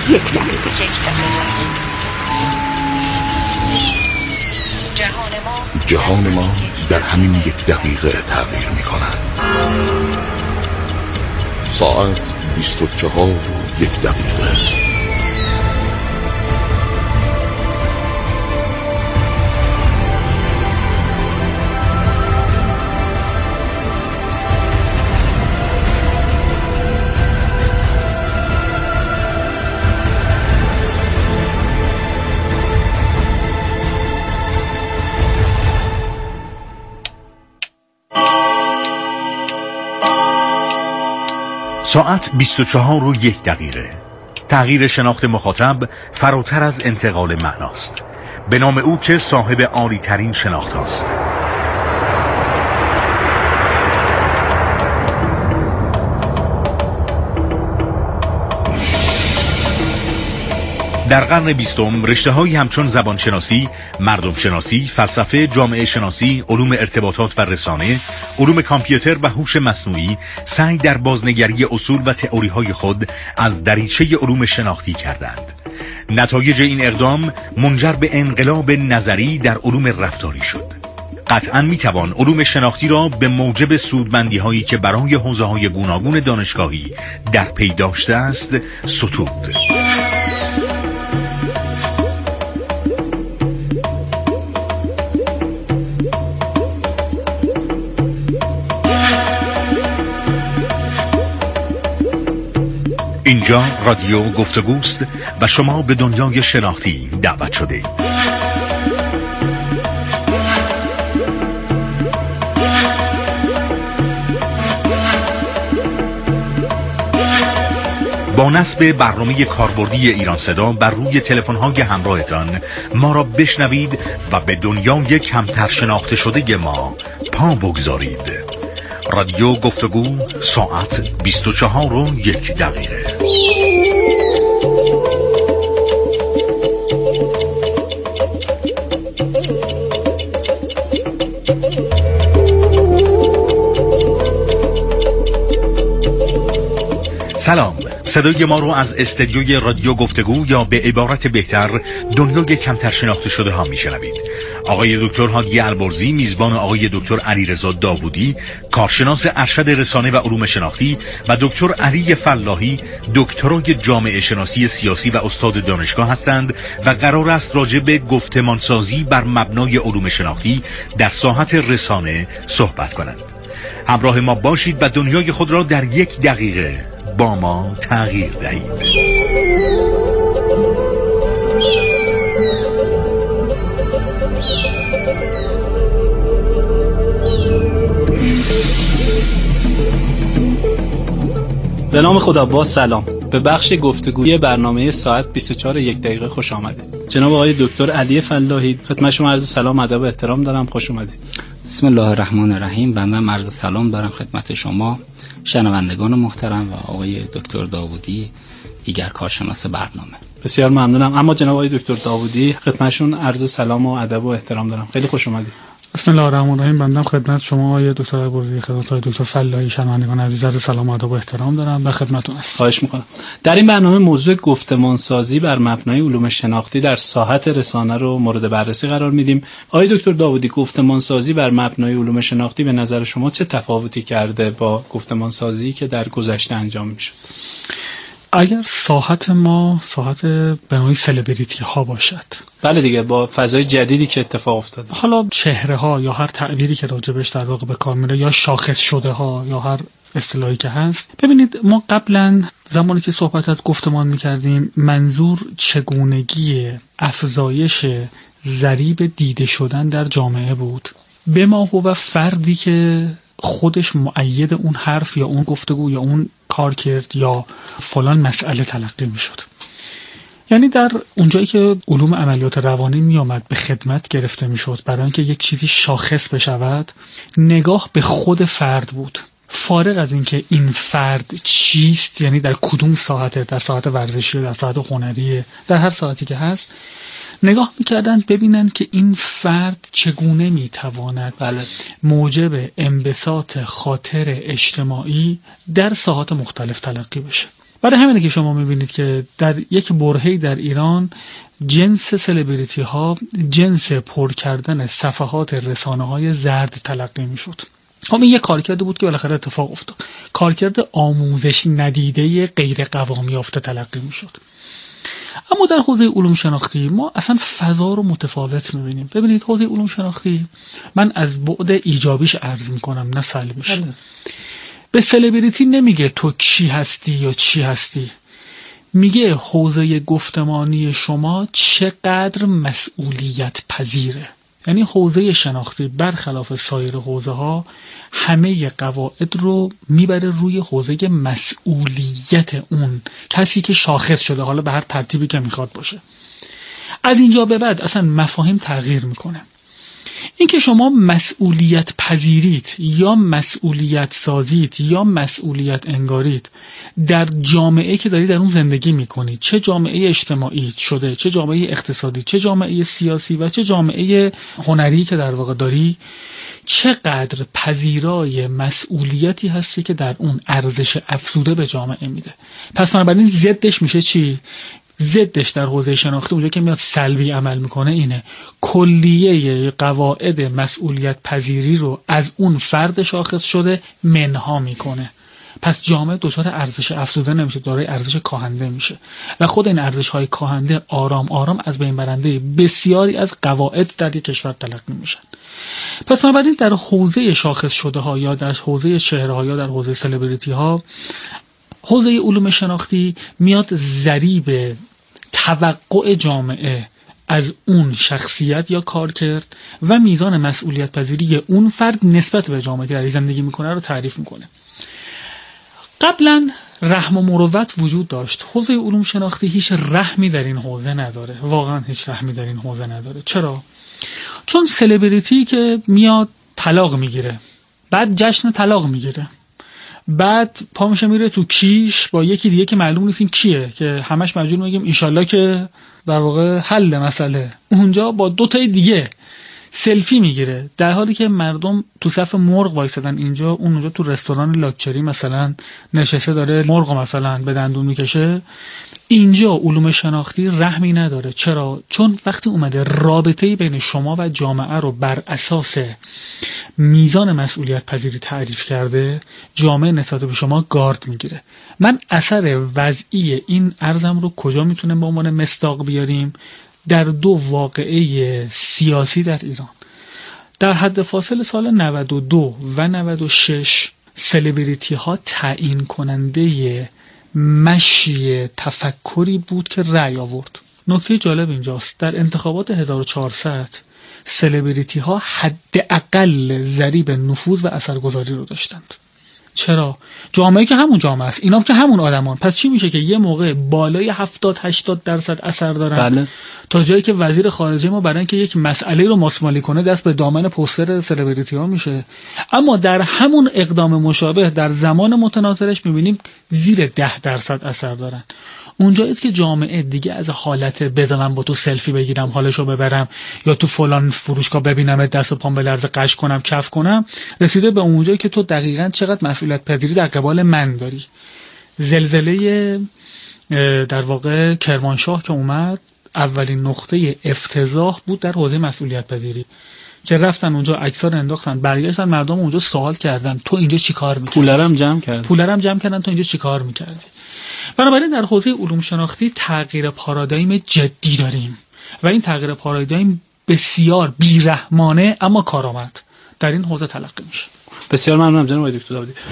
یک دقیقه. جهان ما در همین یک دقیقه تغییر می کند. ساعت 24:01. ساعت 24:01. تغییر شناخت مخاطب فراتر از انتقال معناست. به نام او که صاحب عالی ترین شناخت است. در قرن 20 رشته‌هایی همچون زبانشناسی، مردم شناسی، فلسفه، جامعه شناسی، علوم ارتباطات و رسانه، علوم کامپیوتر و هوش مصنوعی سعی در بازنگری اصول و تئوری‌های خود از دریچه علوم شناختی کردند. نتایج این اقدام منجر به انقلاب نظری در علوم رفتاری شد. قطعاً میتوان علوم شناختی را به موجب سودمندی‌هایی که برای حوزه‌های گوناگون دانشگاهی در پی داشته است ستود. اینجا رادیو گفتگوست و شما به دنیای شناختی دعوت شده اید. با نصب برنامه کاربردی ایران صدا بر روی تلفن‌های همراهتان ما را بشنوید و به دنیای کمتر شناخته شده ما پا بگذارید. رادیو گفتگو ساعت 24:01. سلام، صدای ما رو از استدیوی رادیو گفتگو یا به عبارت بهتر دنیای کمتر شناخته شده ها میشنوید. آقای دکتر هادی البرزی میزبان آقای دکتر علیرضا داوودی، کارشناس ارشد رسانه و علوم شناختی، و دکتر علی فلاحی، دکترای جامعه شناسی سیاسی و استاد دانشگاه هستند و قرار است راجع به گفتمانسازی بر مبنای علوم شناختی در ساحت رسانه صحبت کنند. همراه ما باشید و دنیای خود را در 1 دقیقه با ما تغییر دهید. به نام خدا. با سلام به بخش گفتگوی برنامه ساعت 24:01 خوش آمدید. جناب آقای دکتر علی فلاحی، خدمت شما عرض سلام، ادب و احترام دارم. خوش اومدید. بسم الله الرحمن الرحیم. بنده عرض سلام دارم خدمت شما شنوندگان محترم و آقای دکتر داوودی، دیگر کارشناس برنامه. بسیار ممنونم. اما جناب آقای دکتر داوودی، خدمتشون عرض سلام و ادب و احترام دارم. خیلی خوش اومدید. بسم الله الرحمن الرحیم. بنده خدمت شما آقای دکتر البرزی، خدمت آقای دکتر فلاحی، شنوندگان عزیز عرض سلام و ادب و احترام دارم و خدمتتون هستم. خواهش میکنم. در این برنامه موضوع گفتمانسازی بر مبنای علوم شناختی در ساحت رسانه رو مورد بررسی قرار میدیم. آقای دکتر داوودی، گفتمانسازی بر مبنای علوم شناختی به نظر شما چه تفاوتی کرده با گفتمانسازی که در گذشته انجام میشد؟ اگر ساحت ما ساحت به نوعی سلبریتی ها باشد، بله دیگه، با فضای جدیدی که اتفاق افتاده، حالا چهره ها یا هر تعبیری که راجبش در واقع به کار میره، یا شاخص شده ها یا هر اصطلاحی که هست، ببینید ما قبلا زمانی که صحبت از گفتمان میکردیم منظور چگونگی افزایش ضریب دیده شدن در جامعه بود به ما و فردی که خودش مؤید اون حرف یا اون گفتگو یا اون کار کرد یا فلان مسئله تلقی میشد. یعنی در اونجایی که علوم عملیات روانی می آمد به خدمت گرفته میشد برای اینکه یک چیزی شاخص بشود، نگاه به خود فرد بود، فارغ از اینکه این فرد چیست، یعنی در کدوم ساعته، در ساعت ورزشی، در ساعت هنری، در هر ساعتی که هست، نگاه میکردن ببینن که این فرد چگونه میتواند موجب انبساط خاطر اجتماعی در ساحات مختلف تلقی بشه. برای همینه که شما میبینید که در یک برهه‌ای در ایران جنس سلبریتی ها جنس پر کردن صفحات رسانه های زرد تلقی میشد. این یک کارکرد بود که بالاخره اتفاق افتاد. کارکرد آموزش ندیده غیر قوام یافته تلقی میشد. اما در حوزه علوم شناختی ما اصلا فضا رو متفاوت میبینیم. ببینید حوزه علوم شناختی من از بعد ایجابیش عرض میکنم نه سلبیش. به سلبریتی نمیگه تو کی هستی یا چی هستی، میگه حوزه گفتمانی شما چقدر مسئولیت پذیره. یعنی حوزه شناختی برخلاف سایر حوزه ها همه قواعد رو میبره روی حوزه مسئولیت اون کسی که شاخص شده، حالا به هر ترتیبی که میخواد باشه. از اینجا به بعد اصلا مفاهیم تغییر میکنه. اینکه شما مسئولیت پذیرید یا مسئولیت سازید یا مسئولیت انگارید در جامعه که دارید در اون زندگی میکنید، چه جامعه اجتماعی شده، چه جامعه اقتصادی، چه جامعه سیاسی و چه جامعه هنری که در واقع داری، چقدر پذیرای مسئولیتی هستی که در اون ارزش افزوده به جامعه میده. پس بنابراین ضدش میشه چی؟ ضدش در حوزه شناختی اونجا که میاد سلبی عمل میکنه اینه کلیه قواعد مسئولیت پذیری رو از اون فرد شاخص شده منها میکنه. پس جامعه دچار ارزش افزوده نمیشه، دارای ارزش کاهنده میشه و خود این ارزش های کاهنده آرام آرام از بین برنده بسیاری از قواعد در یک کشور تلقی میشن. پس بنابراین در حوزه شاخص شده ها یا در حوزه چهره ها یا در حوزه سلبریتی ها، حوزه علوم شناختی میاد ضریب توقع جامعه از اون شخصیت یا کارکرد و میزان مسئولیت پذیری اون فرد نسبت به جامعه که در زندگی میکنه رو تعریف میکنه. قبلا رحم و مروت وجود داشت. حوزه علوم شناختی هیچ رحمی در این حوزه نداره، واقعا هیچ رحمی در این حوزه نداره. چرا؟ چون سلبریتی که میاد طلاق میگیره، بعد جشن طلاق میگیره، بعد پا میشه میره تو کیش با یکی دیگه که معلوم نیست این کیه، که همش مجبور میگیم انشالله که در واقع حل مسئله، اونجا با دو تای دیگه سلفی میگیره، در حالی که مردم تو صف مرغ وایسادن اینجا، اون اونجا تو رستوران لاکچری مثلا نشسته داره مرغ مثلا به دندون میکشه. اینجا علوم شناختی رحمی نداره. چرا؟ چون وقتی اومده رابطه‌ای بین شما و جامعه رو بر اساس میزان مسئولیت پذیری تعریف کرده، جامعه نسبت به شما گارد میگیره. من اثر وضعی این ارزم رو کجا میتونم به عنوان مصداق بیاریم؟ در دو واقعه سیاسی در ایران. در حد فاصل سال 92 و 96 سلبریتی ها تعیین کننده مشی تفکری بود که رأی آورد. نکته جالب اینجاست، در انتخابات 1400 سلبریتی ها حداقل ضریب نفوذ و اثرگذاری رو داشتند. چرا؟ جامعه که همون جامعه است، اینا که همون آدمان. پس چی میشه که یه موقع بالای 70-80% اثر دارن؟ بله. تا جایی که وزیر خارجه ما برای اینکه یک مسئله رو ماسمالی کنه دست به دامن پوستر سلبریتی ها میشه، اما در همون اقدام مشابه در زمان متناظرش میبینیم زیر 10% اثر دارن. اونجاییست که جامعه دیگه از حالت بذار من با تو سلفی بگیرم حالشو ببرم یا تو فلان فروشگاه ببینم دست و پام بلرزه قش کنم کف کنم، رسیده به اونجایی که تو دقیقاً چقدر مسئولیت پذیری در قبال من داری. زلزله در واقع کرمانشاه که اومد اولین نقطه افتضاح بود در حوزه مسئولیت پذیری، که رفتن اونجا عکس‌ها رو انداختن، برگشتن مردم اونجا سوال کردن تو اینجا چیکار می‌کردی؟ پولارم جمع کردن تو اینجا چیکار می‌کردی؟ بنابراین در حوزه علوم شناختی تغییر پارادایم جدی داریم و این تغییر پارادایم بسیار بیرحمانه اما کارآمد در این حوزه تلقی میشه. بسیار ممنونم جناب آقای دکتر داودی.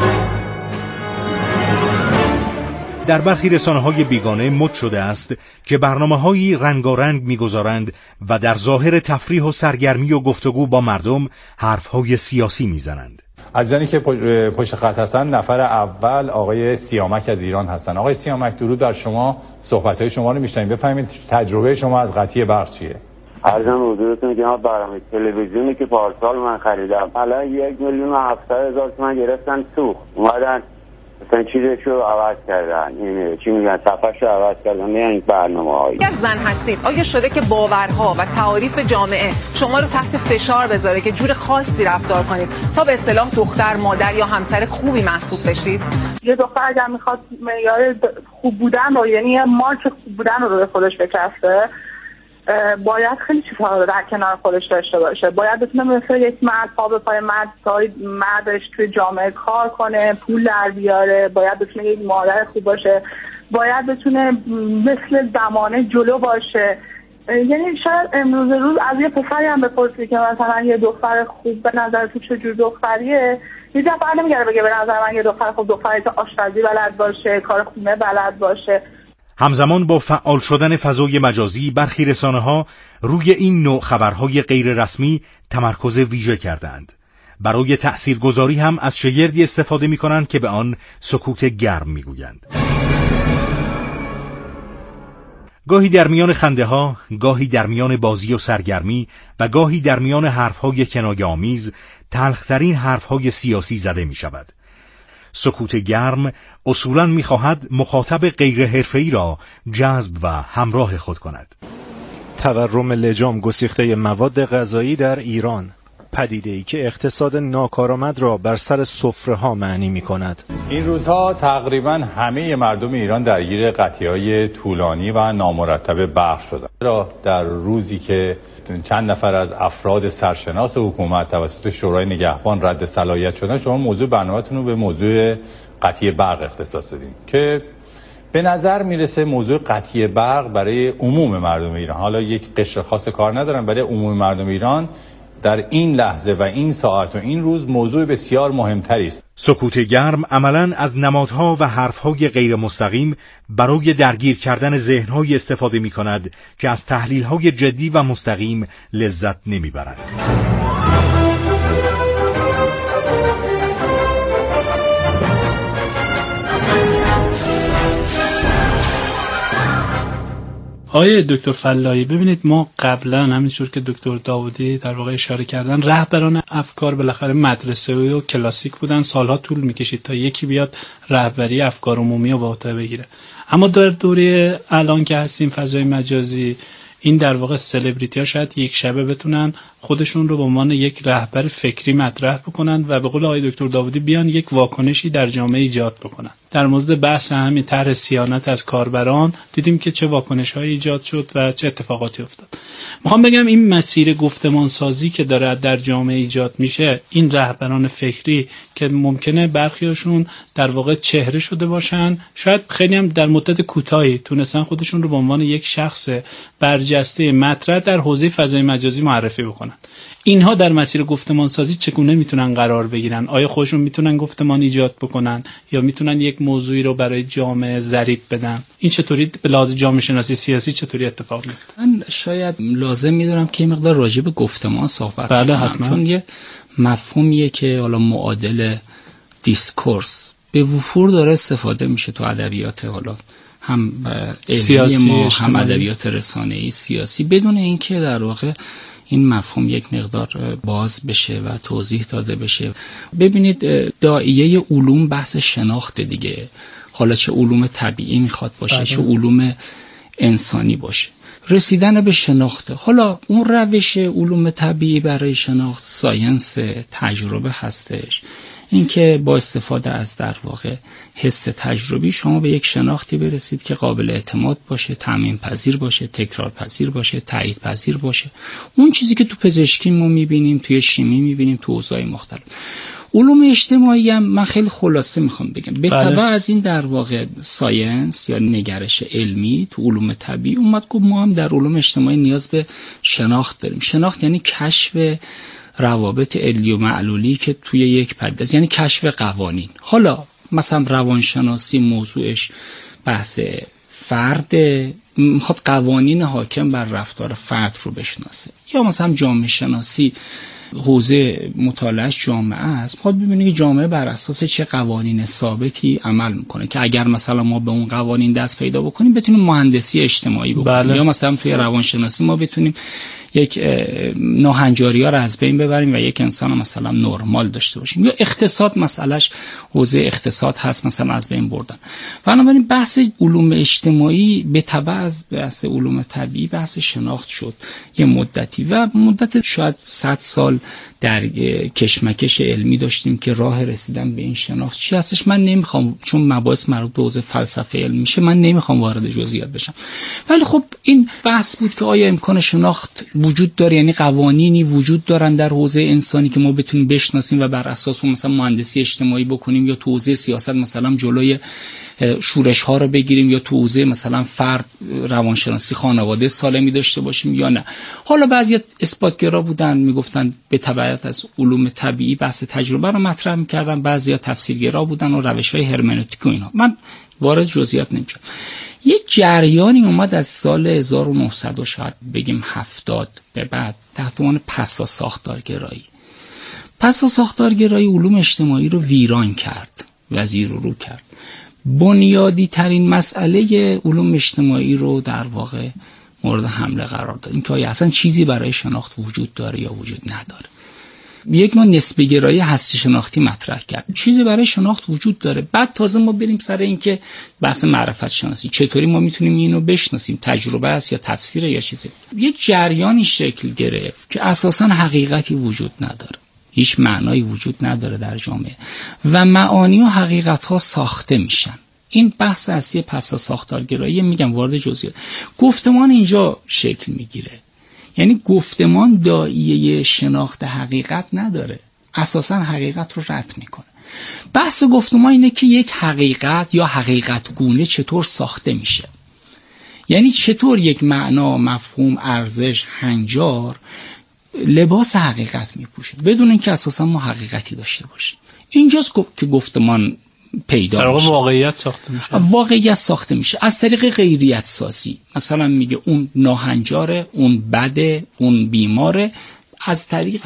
در برخی رسانه‌های بیگانه مد شده است که برنامه‌هایی رنگارنگ می‌گذارند و در ظاهر تفریح و سرگرمی و گفتگو با مردم حرف‌های سیاسی می‌زنند. عزیزانی که پشت خط هستن، نفر اول آقای سیامک از ایران هستن. آقای سیامک درود در شما، صحبت‌های شما رو می‌شنویم. بفرمایید تجربه شما از قطعی برق چیه؟ عرضم حضورتون که برنامه تلویزیونی که پارسال من خریدم الان 1,700,000 تومان گرفتن سوخت، اومدن مثلا چیزشو عوض کردن، این چی میگن، صفحه‌شو عوض کردن، نه این برنامه‌های. اگر زن هستید آیا شده که باورها و تعاریف جامعه شما رو تحت فشار بذاره که جور خاصی رفتار کنید تا به اصطلاح دختر، مادر یا همسر خوبی محسوب بشید؟ یه دختر اگر میخواد معیار خوب بودن رو، یعنی مارک خوب بودن رو به خودش بکسته، باید خیلی چیزها رو در کنار خودش داشته باشه. باید بتونه مثل یک مرد پا به پای مردش توی جامعه کار کنه، پول در بیاره، باید بتونه یک مادر خوب باشه، باید بتونه مثل زمانه جلو باشه. یعنی شاید امروز روز از یه پسری هم بپرسی که مثلا یه دختر خوب به نظر تو چجور دختریه، یه دفعه نمیگره بگه به نظر من یه دختر خوب دختری که آشپزی بلد باشه، کار خونه بلد باشه. همزمان با فعال شدن فضای مجازی، برخی رسانه‌ها روی این نوع خبرهای غیر رسمی تمرکز ویژه کردند. برای تأثیرگذاری هم از شگردی استفاده می‌کنند که به آن سکوت گرم می‌گویند. گاهی در میان خنده‌ها، گاهی در میان بازی و سرگرمی و گاهی در میان حرف‌های کنایه‌آمیز، تلخ‌ترین حرف‌های سیاسی زده می‌شود. سکوت گرم اصولاً می‌خواهد مخاطب غیر حرفه‌ای را جذب و همراه خود کند. تورم لجام گسیخته مواد غذایی در ایران، پدیده‌ای که اقتصاد ناکارآمد را بر سر سفره‌ها معنی می‌کند. این روزها تقریباً همه مردم ایران درگیر قطعی‌های طولانی و نامرتب برق شدند. در روزی که چند نفر از افراد سرشناس حکومت توسط شورای نگهبان رد صلاحیت شدن، شما موضوع برنامه‌تون رو به موضوع قطعی برق اختصاص دادین که به نظر میرسه موضوع قطعی برق برای عموم مردم ایران، حالا یک قشر خاص کار ندارن، برای عموم مردم ایران در این لحظه و این ساعت و این روز موضوع بسیار مهمتری است. سکوت گرم عملاً از نمادها و حرفهای غیر مستقیم برای درگیر کردن ذهن‌های استفاده می‌کند که از تحلیل‌های جدی و مستقیم لذت نمی‌برند. آقای دکتر فلاحی، ببینید ما قبلا همینجور که دکتر داوودی در واقع اشاره کردن، رهبران افکار بالاخره مدرسه‌ای و کلاسیک بودن، سالها طول می‌کشید تا یکی بیاد رهبری افکار عمومی رو به عهده بگیره. اما در دوره الان که هستیم، فضای مجازی، این در واقع سلبریتی ها شاید یک شبه بتونن خودشون رو به عنوان یک رهبر فکری مطرح بکنن و به قول آقای دکتر داوودی بیان یک واکنشی در جامعه ایجاد بکنن. در مورد بحث همین طرح صیانت از کاربران دیدیم که چه واکنش‌هایی ایجاد شد و چه اتفاقاتی افتاد. میخوام بگم این مسیر گفتمان سازی که داره در جامعه ایجاد میشه، این رهبران فکری که ممکنه برخیاشون در واقع چهره شده باشن، شاید خیلی هم در مدت کوتاهی تونستن خودشون رو به عنوان یک شخص برجسته مطرح در حوزه فضای مجازی معرفی بکنن. اینها در مسیر گفتمان سازی چگونه میتونن قرار بگیرن؟ آیا خودشون میتونن گفتمان ایجاد بکنن یا میتونن یک موضوعی رو برای جامعه ضریب بدن؟ این چطوری به لحاظ جامعه شناسی سیاسی چطوری اتفاق میفته؟ من شاید لازم میدونم که این مقدار راجع به گفتمان صحبت کنم، چون یه مفهومیه که حالا معادل دیسکورس به وفور داره استفاده میشه تو ادبیات، حالا هم علمی ما هم ادبیات رسانه‌ای سیاسی، بدون اینکه در واقع این مفهوم یک مقدار باز بشه و توضیح داده بشه. ببینید داعیه علوم بحث شناخت دیگه، حالا چه علوم طبیعی میخواد باشه چه علوم انسانی باشه، رسیدن به شناخت. حالا اون روش علوم طبیعی برای شناخت ساینس تجربه هستش، اینکه با استفاده از در واقع حس تجربی شما به یک شناختی برسید که قابل اعتماد باشه، تعمیم پذیر باشه، تکرار پذیر باشه، تایید پذیر باشه. اون چیزی که تو پزشکی ما میبینیم، توی شیمی میبینیم، تو حوزه‌های مختلف. علوم اجتماعی هم من خیلی خلاصه میخوام بگم، به تبع از این در واقع ساینس یا نگرش علمی تو علوم طبیعی اومد که ما هم در علوم اجتماعی نیاز به شناخت داریم. شناخت یعنی کشف روابط علی و معلولی که توی یک پدیده است، یعنی کشف قوانین. حالا مثلا روانشناسی موضوعش بحث فرد، میخواد قوانین حاکم بر رفتار فرد رو بشناسه، یا مثلا جامعه شناسی حوزه مطالعهش جامعه است، میخواد ببینه که جامعه بر اساس چه قوانین ثابتی عمل میکنه که اگر مثلا ما به اون قوانین دست پیدا بکنیم بتونیم مهندسی اجتماعی بکنیم. یا مثلا توی روانشناسی ما بتونیم یک ناهنجاری ها رو از بین ببریم و یک انسان مثلا نرمال داشته باشیم. یا اقتصاد، مسئلهش حوزه اقتصاد هست مثلا از بین بردن. بنابراین بحث علوم اجتماعی به تبع از بحث علوم طبیعی بحث شناخت شد یه مدتی و مدت شاید 100 سال در کشمکش علمی داشتیم که راه رسیدن به این شناخت چی هستش. من نمیخوام، چون مباحث مربوط به حوزه فلسفه علم میشه، من نمیخوام وارد جزئیات بشم. ولی خب این بحث بود که آیا امکان شناخت وجود داره، یعنی قوانینی وجود دارن در حوزه انسانی که ما بتونیم بشناسیم و بر اساس اون مثلا مهندسی اجتماعی بکنیم، یا تو حوزه سیاست مثلا جلوی شورش ها رو بگیریم، یا تو حوزه مثلا فرد روانشناسی خانواده سالمی داشته باشیم یا نه. حالا بعضی اثباتگرا بودن میگفتن به تبعیت از علوم طبیعی بحث تجربه رو مطرح میکردن، بعضیا تفسیرگرا بودن و روش‌های هرمنوتیک و اینا. من وارد جزئیات نمیشم. یک جریانی اومد از سال 1900 و شاید بگیم 70 به بعد تحت عنوان پساساختارگرایی. پساساختارگرایی علوم اجتماعی رو ویران کرد و زیر و رو کرد. بنیادی ترین مسئله علوم اجتماعی رو در واقع مورد حمله قرار داد. اینکه آیا اصلا چیزی برای شناخت وجود داره یا وجود نداره. یک نوع نسبی گرایی هستی شناختی مطرح کرد. چیزی برای شناخت وجود داره. بعد تازه ما بریم سر اینکه بحث معرفت شناسی، چطوری ما میتونیم اینو بشناسیم، تجربه است یا تفسیره یا چیزی. یک جریانی شکل گرفت که اساساً حقیقتی وجود نداره. هیچ معنایی وجود نداره در جامعه و معانی و حقیقت ها ساخته میشن. این بحث اصلی پساساختارگرایی. میگم وارد جزئیات. گفتمان اینجا شکل میگیره. یعنی گفتمان داعیه شناخت حقیقت نداره، اساسا حقیقت رو رد میکنه. بحث گفتمان اینه که یک حقیقت یا حقیقت گونه چطور ساخته میشه، یعنی چطور یک معنا، مفهوم، ارزش، هنجار لباس حقیقت میپوشه بدون اینکه اساسا ما حقیقتی داشته باشیم. اینجاست که گفتمان پیدا میشه. واقعیت ساخته میشه. واقعیت ساخته میشه از طریق غیریت سازی. مثلا میگه اون ناهنجاره، اون بده، اون بیماره، از طریق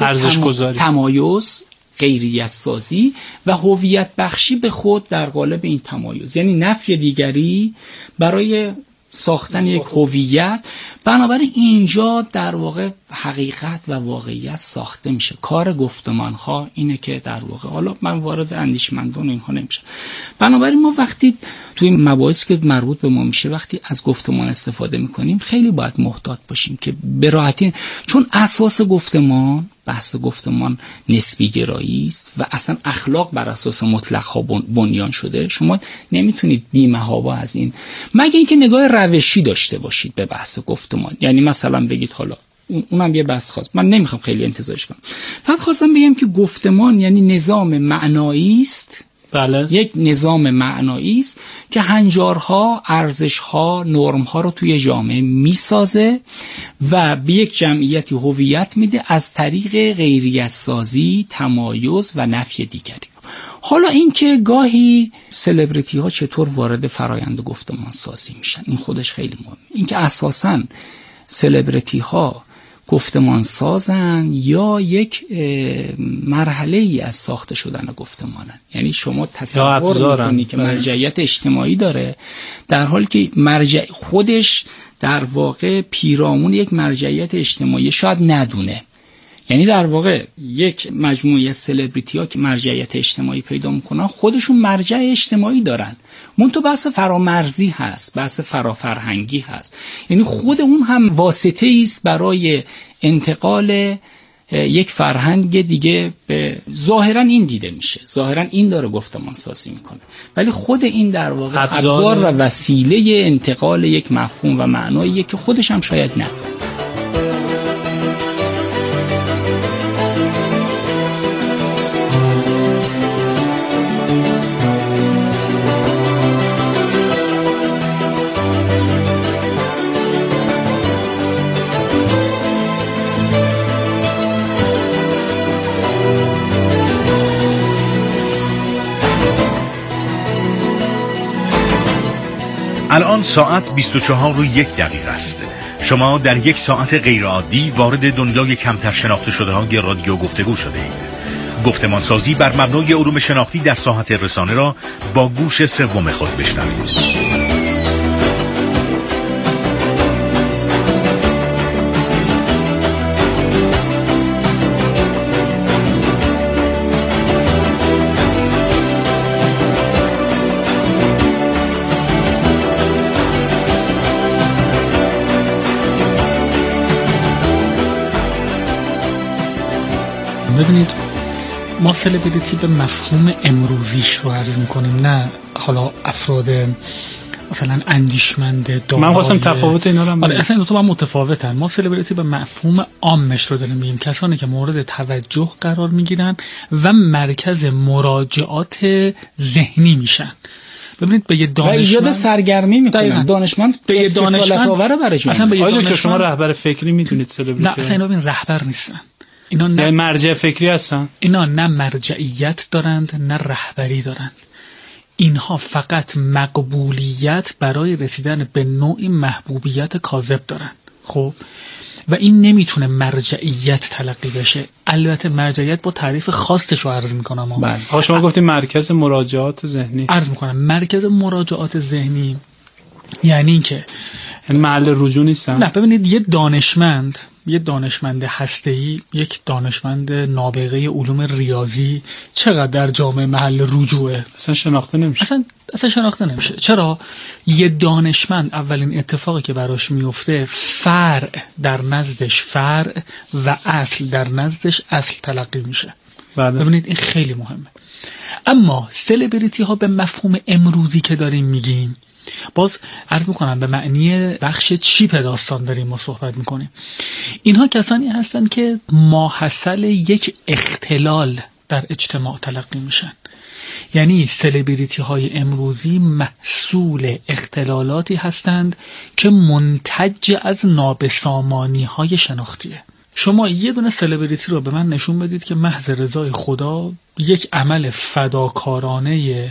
تمایز، غیریت سازی و هویت بخشی به خود در قالب این تمایز، یعنی نفی دیگری برای ساختن یک هویت. بنابراین اینجا در واقع حقیقت و واقعیت ساخته میشه. کار گفتمان‌ها اینه که در واقع، حالا من وارد اندیشمندان اینها نمیشم. بنابراین ما وقتی توی مباحثی که مربوط به ما میشه وقتی از گفتمان استفاده میکنیم خیلی باید محتاط باشیم که به راحتی، چون اساس گفتمان، بحث گفتمان نسبی گرایی است و اصلا اخلاق بر اساس مطلق ها بنیان شده. شما نمیتونید بی‌محابا از این، مگه اینکه نگاه روشی داشته باشید به بحث گفتمان. یعنی مثلا بگید، حالا اونم یه بحث خاص، من نمیخوام خیلی انتزاعش کنم، فقط خواستم بگم که گفتمان یعنی نظام معنایی است. بله. یک نظام معنایی است که هنجارها، ارزشها، نرمها رو توی جامعه میسازه و به یک جمعیتی هویت میده از طریق غیریت سازی، تمایز و نفی دیگری. حالا این که گاهی سلبریتی ها چطور وارد فرایند گفتمان سازی میشن، این خودش خیلی مهمه. این که اساساً سلبریتی ها گفتمان سازن یا یک مرحله ای از ساخته شدن گفتمانن. یعنی شما تصور میکنی که مرجعیت اجتماعی داره در حالی که مرجع خودش در واقع پیرامون یک مرجعیت اجتماعی شاید ندونه. یعنی در واقع یک مجموعه سلبریتی ها که مرجعیت اجتماعی پیدا میکنن خودشون مرجع اجتماعی دارن، منتها بحث فرامرزی هست، بحث فرافرهنگی هست. یعنی خود اون هم واسطه است برای انتقال یک فرهنگ دیگه به ظاهرا این دیده میشه، ظاهرا این داره گفتمان سازی میکنه، ولی خود این در واقع ابزار و وسیله انتقال یک مفهوم و معناییه که خودش هم شاید ندونه. الان ساعت 24:01 است. شما در یک ساعت غیرعادی وارد دنیای کمتر شناخته شده های رادیو گفتگو شده اید. گفتمان سازی بر مبنای علوم شناختی در ساحت رسانه را با گوش سوم خود بشنوید. ببینید ما سلبریتی به مفهوم امروزیش رو عرض میکنیم، نه حالا افراد مثلا اندیشمند دارای. من خواستم تفاوت اینا رو آره اصلا این دو تا متفاوتن. ما سلبریتی به مفهوم عامش رو داریم میگیم، کسانی که مورد توجه قرار میگیرن و مرکز مراجعات ذهنی میشن. ببینید به یه دانشمند ایجاد سرگرمی میکنن، دانشمند به یه دانشمند آوره برای جامعه. آیا دکتر شما رهبر فکری میدونید سلبریتی؟ نه اصلا اینا رهبر نیستن، اینا نه مرجع فکری هستن. اینا نه مرجعیت دارند نه رهبری دارند. اینها فقط مقبولیت برای رسیدن به نوعی محبوبیت کاذب دارند. خب و این نمیتونه مرجعیت تلقی بشه. البته مرجعیت با تعریف خاصش رو عرض میکنم. بله. شما گفتید مرکز مراجعات ذهنی. عرض میکنم مرکز مراجعات ذهنی یعنی این که محل رجوع نیستن. نه ببینید یه دانشمند هسته‌ای، یک دانشمند نابغه علوم ریاضی چقدر در جامعه محل رجوعه؟ اصلا شناخته نمیشه. اصلا شناخته نمیشه. چرا؟ یه دانشمند اولین اتفاقی که براش میفته فرع در نزدش فرع و اصل در نزدش اصل تلقی میشه. ببینید این خیلی مهمه. اما سلبریتی ها به مفهوم امروزی که داریم میگیم، باز عرض میکنم به معنی بخش چیپ داستان داریم ما صحبت میکنیم. اینها کسانی هستن که ماحصل یک اختلال در اجتماع تلقی میشن. یعنی سلبریتی های امروزی محصول اختلالاتی هستند که منتج از نابسامانی های شناختیه. شما یه دونه سلبریتی رو به من نشون بدید که محض رضای خدا یک عمل فداکارانه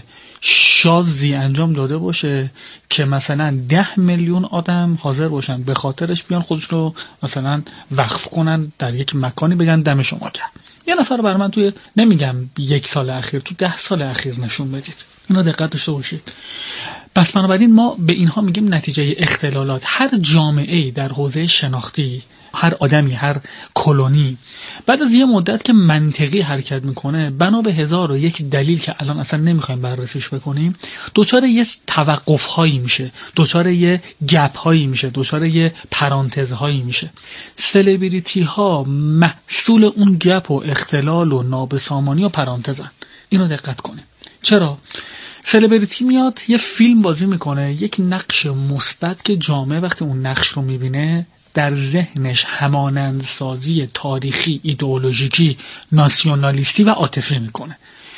شازی انجام داده باشه که مثلا 10 میلیون آدم حاضر باشن به خاطرش بیان خودش رو مثلا وقف کنن در یک مکانی، بگن دم شما کرد. یه نفر برای من توی نمیگم 1 سال اخیر، تو 10 سال اخیر نشون بدید. اینا دقت داشته باشید. پس بنابراین ما به اینها میگیم نتیجه اختلالات. هر جامعه‌ای در حوزه شناختی، هر آدمی، هر کلونی بعد از یه مدت که منطقی حرکت میکنه، بنا به 1001 دلیل که الان اصلا نمیخوایم بررسیش بکنیم، دوچار یه توقف هایی میشه، دوچار یه گپ هایی میشه، دوچار یه پرانتز هایی میشه. سلبریتی ها محصول اون گپ و اختلال و نابسامانی و پرانتزن. اینو دقت کنیم. چرا؟ سلبریتی میاد یه فیلم بازی میکنه، یک نقش مثبت که جامعه وقتی اون نقش رو میبینه در ذهنش همانندسازی تاریخی، ایدئولوژیکی، ناسیونالیستی و عاطفی میکنه.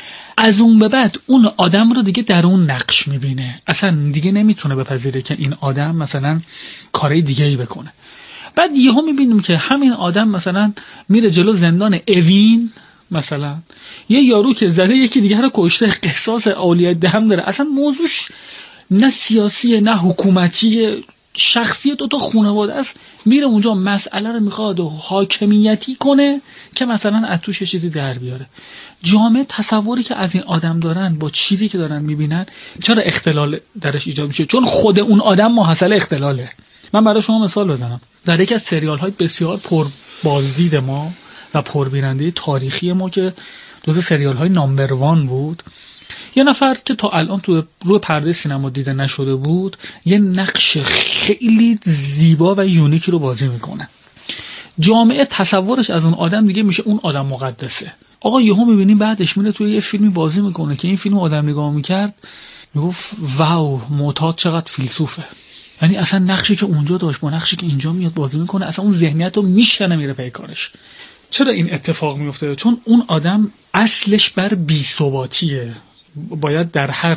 از اون به بعد اون آدم رو دیگه در اون نقش میبینه، اصلا دیگه نمیتونه بپذیره که این آدم مثلا کارهای دیگه‌ای بکنه. بعد یهو میبینیم که همین آدم مثلا میره جلو زندان اوین، مثلا یه یارو که زده یکی دیگه رو کشته، قصاص اولیت دهم داره، اصلا موضوعش نه سیاسیه نه حکومتی، شخصی دوتا خانواده است، میره اونجا مسئله رو میخواد و حاکمیتی کنه که مثلا از توش چیزی در بیاره. جامعه تصوری که از این آدم دارن با چیزی که دارن میبینن، چرا اختلال درش ایجاد میشه؟ چون خود اون آدم ماحصل اختلاله. من برای شما مثال بزنم. در یکی از سریال های بسیار پر بازدید ما و پربیننده تاریخی ما که جزو سریال های نامبر 1 بود، یه نفر که تا الان تو روی پرده سینما دیده نشده بود، یه نقش خیلی زیبا و یونیکی رو بازی میکنه. جامعه تصورش از اون آدم دیگه میشه اون آدم مقدسه. آقا یهو میبینیم بعدش میره توی یه فیلمی بازی میکنه که این فیلم آدم نگاه میکرد میگفت واو معتاد چقدر فیلسوفه. یعنی اصلا نقشی که اونجا داشت با نقشی که اینجا میاد بازی میکنه، اصلا اون ذهنیت رو میشنه میره پی کارش. چرا این اتفاق میفته؟ چون اون آدم اصلش بر بی‌ثباتیه. باید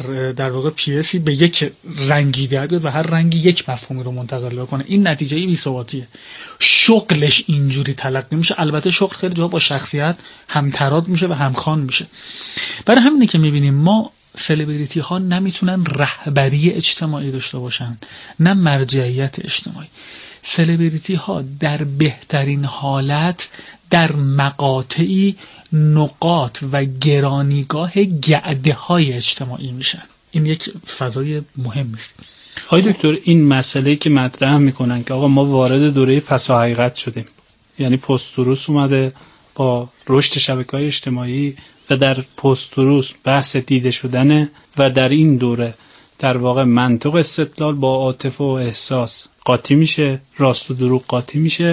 در واقع پیسی به یک رنگی در بیاد و هر رنگی یک مفهومی رو منتقل بکنه. این نتیجه بی‌ثباتیه. شغلش اینجوری تلقی میشه. البته شغل خیلی جا با شخصیت همتراز میشه و همخوان میشه. برای همینه که میبینیم ما سلبریتی ها نمیتونن رهبری اجتماعی داشته باشن، نه مرجعیت اجتماعی. سلبریتی ها در بهترین حالت در مقاطعی نقاط و گرانیگاه گعده های اجتماعی میشن. این یک فضای مهم است. های دکتر، این مسئله که مطرح میکنن که آقا ما وارد دوره پسا حقیقت شدیم، یعنی پست‌تروس اومده با رشد شبکه‌های اجتماعی و در پست‌تروس بحث دیده شدنه و در این دوره در واقع منطق استدلال با عاطفه و احساس قاطی میشه، راست و دروغ قاطی میشه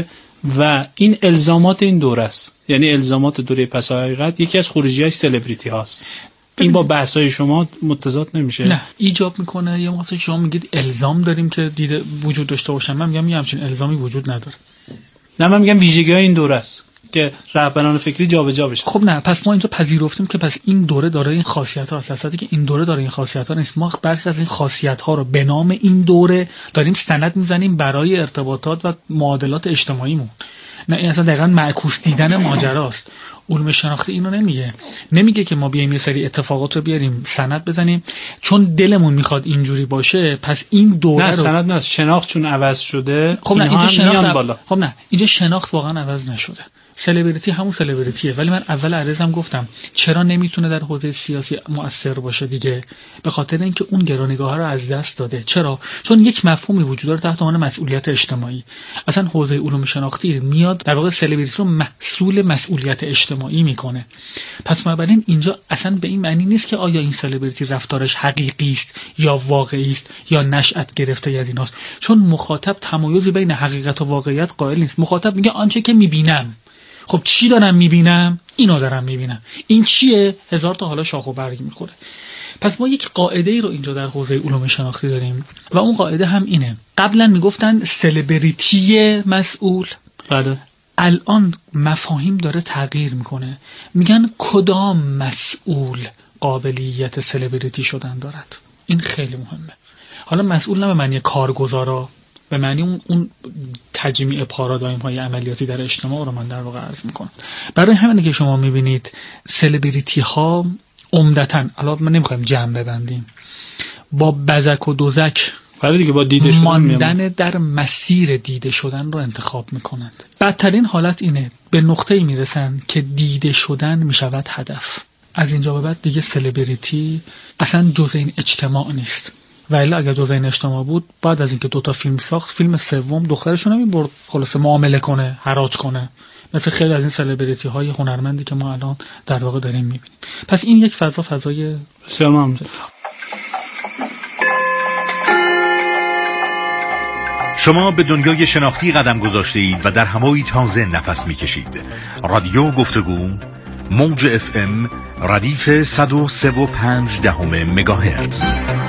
و این الزامات این دوره است، یعنی الزامات دوره پس حقیقت یکی از خروجی‌های سلبریتی هاست. این با بحث‌های شما متضاد نمیشه؟ نه، ایجاب میکنه. یا مثلا شما میگید الزام داریم که دیده وجود داشته باشن، من میگم یه همچین الزامی وجود نداره. نه، من میگم ویژگی‌های این دوره است که رهبران فکری جابجا بشه. خب نه، پس ما اینجا پذیرفتیم که پس این دوره داره این خاصیت‌ها هست. اصلا که این دوره داره این خاصیت‌ها نیست، ما برخی از این خاصیت‌ها رو به نام این دوره داریم سند میزنیم برای ارتباطات و معادلات اجتماعیمون. نه، این اصلا دقیقاً معکوس دیدن ماجراست. علوم شناختی اینو نمیگه که ما بیایم یه سری اتفاقات رو بیاریم سند بزنیم چون دلمون میخواد اینجوری باشه پس این دوره نه رو سند نه، شناخت چون عوض شده. خب نه، اینجا شناخت خب نه، اینجا شناخت واقعا عوض نشده. سلبریتی همون سلبریتیه، ولی من اول عرضم گفتم چرا نمیتونه در حوزه سیاسی مؤثر باشه دیگه؟ به خاطر اینکه اون گرانیگاه رو از دست داده. چرا؟ چون یک مفهومی وجود داره تحت عنوان مسئولیت اجتماعی. اصلا حوزه علوم شناختی میاد در واقع سلبریتی رو محصول مسئولیت اجتماعی میکنه. پس بنابراین اینجا اصلا به این معنی نیست که آیا این سلبریتی رفتارش حقیقی است یا واقعی است یا نشأت گرفته از ایناست، چون مخاطب تمایزی بین حقیقت و واقعیت قائل نیست. مخاطب میگه آنچه که میبینم. خب چی دارم میبینم؟ اینو دارم میبینم. این چیه؟ هزار تا حالا شاخ و برگ میخوره. پس ما یک قاعده ای رو اینجا در حوزه علوم شناختی داریم و اون قاعده هم اینه. قبلا میگفتن سلبریتی مسئول، بعد الان مفاهیم داره تغییر میکنه، میگن کدام مسئول قابلیت سلبریتی شدن دارد. این خیلی مهمه. حالا مسئول نه به معنی کارگزارا، به معنی اون تجمیع پارادایم های عملیاتی در اجتماع رو من در واقع عرض میکنم. برای همینه که شما میبینید سلبریتی ها عمدتاً، الان من نمیخوایم جمع ببندیم، با بزک و دوزک برای دیگه با دیده شدن ماندن در مسیر دیده شدن رو انتخاب میکنند. بدترین حالت اینه، به نقطه‌ای میرسن که دیده شدن میشود هدف. از اینجا به بعد دیگه سلبریتی اصلا جزء این اجتماع نیست. ولی اگر جزء این اجتماع بود، بعد از اینکه 2 فیلم ساخت، فیلم سوم دخترشون رو میبرد خلاص معامله کنه، حراج کنه، مثل خیلی از این سلبریتی های هنرمندی که ما الان در واقع داریم میبینیم. پس این یک فضای بسیار ممنون. شما به دنیای شناختی قدم گذاشته اید و در هوایی تازه نفس میکشید. رادیو گفتگو، موج FM، ردیف 103.5 مگاهرتز.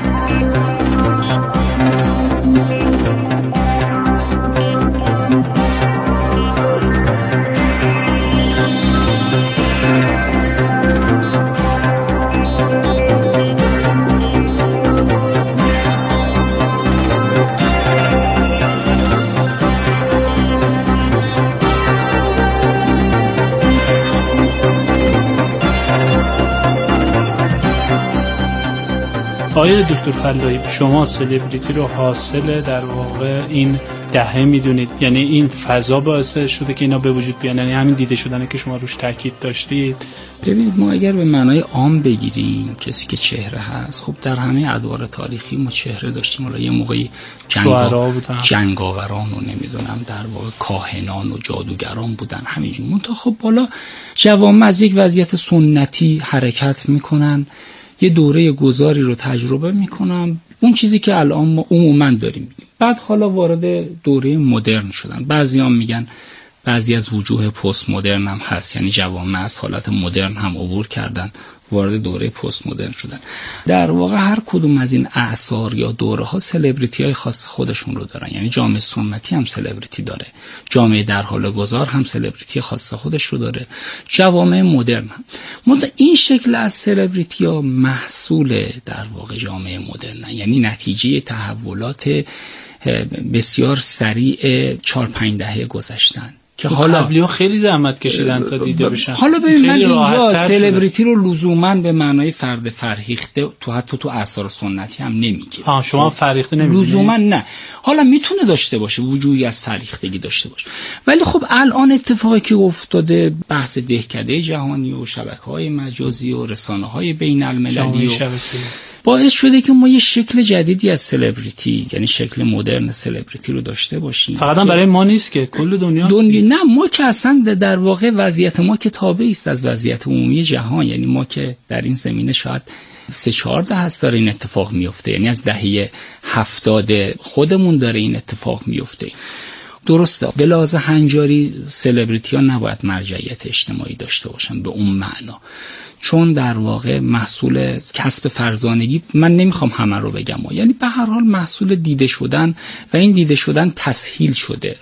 آقای دکتر فلاحی، شما سلبریتی رو حاصل در واقع این دهه میدونید؟ یعنی این فضا باعث شده که اینا به وجود بیان، یعنی همین دیده شدنه که شما روش تاکید داشتید؟ ببینید، ما اگر به معنای عام بگیریم کسی که چهره هست، خب در همه ادوار تاریخی ما چهره داشتیم. حالا یه موقعی جنگاوران و نمیدونم در واقع کاهنان و جادوگران بودن، همینجور. منتها خب بالا جوامع از یک وضعیت سنتی حرکت میکنن، یه دوره گذاری رو تجربه میکنم، اون چیزی که الان ما عموما داریم. بعد حالا وارد دوره مدرن شدن. بعضیان میگن بعضی از وجوه پست مدرن هم هست، یعنی جوامع از حالت مدرن هم عبور کردن، وارد دوره پست مدرن شدن. در واقع هر کدوم از این اعصار یا دوره ها سلبریتی های خاص خودشون رو دارن. یعنی جامعه سنتی هم سلبریتی داره، جامعه در حال گذار هم سلبریتی خاص خودش رو داره، جوامع مدرن هم. منتها این شکل از سلبریتی ها محصول در واقع جامعه مدرن، یعنی نتیجه تحولات بسیار سریع 4-5 دهه گذشتن که حالا قبلی‌ها خیلی زحمت کشیدن تا دیده بشن. حالا ببین، من اینجا سلبریتی رو لزوماً به معنای فرد فرهیخته حتی تو آثار سنتی هم نمیگیره. شما فرهیخته نمیگید؟ لزوماً نه. حالا میتونه داشته باشه، وجوهی از فرهیختگی داشته باشه، ولی خب الان اتفاقی که افتاده، بحث دهکده جهانی و شبکه‌های مجازی و رسانه‌های بین‌المللی باعث شده که ما یه شکل جدیدی از سلبریتی، یعنی شکل مدرن سلبریتی رو داشته باشیم. فقط هم برای ما نیست که کل دنیا نه، ما که اصلا در واقع وضعیت ما که تابعی است از وضعیت عمومی جهان. یعنی ما که در این زمینه شاید 3-4 دهه است داره این اتفاق میفته، یعنی از دهه 70 خودمون داره این اتفاق میفته. درسته به لحاظ هنجاری سلبریتی ها نباید مرجعیت اجتماعی داشته باشن به اون معنا، چون در واقع محصول کسب فرزانگی، من نمیخوام همه رو بگم، یعنی به هر حال محصول دیده شدن و این دیده شدن تسهیل شده.